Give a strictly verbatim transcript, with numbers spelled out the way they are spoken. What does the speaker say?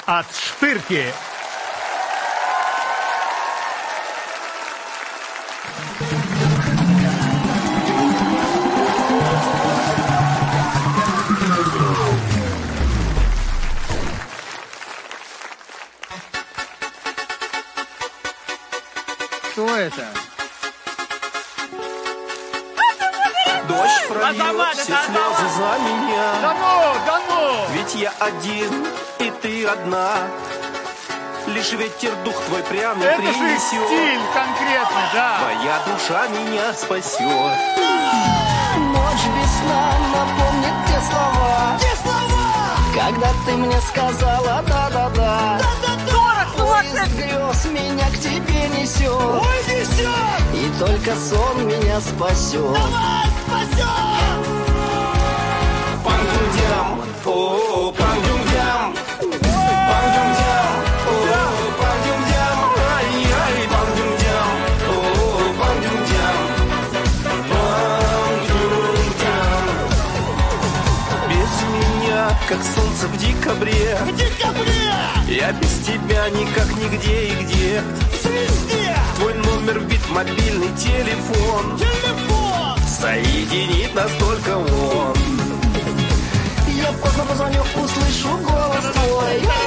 от Штырки. Что это? Дождь прольет все слезы за меня. Да ну, да ну! Ведь я один, и ты одна. Лишь ветер дух твой пряный Это же принесет. стиль конкретный, да. Твоя душа меня спасет. Ночь без сна напомнит те слова. Те слова! Когда ты мне сказала да-да-да. Поезд грез меня к тебе несет. Ой, несет! И только сон меня спасет. Давай, спасет! Пангюндям, о, пангюндям. Пангюндям, о, пангюндям. Ай-яй, пангюндям, о, пангюндям. Пангюндям. Без меня, как солнце в декабре. В декабре! Я без тебя никак нигде и где. Везде! Твой номер вбит в мобильный телефон. Телефон! Соединит нас только он. Я поздно позвоню, услышу голос твой.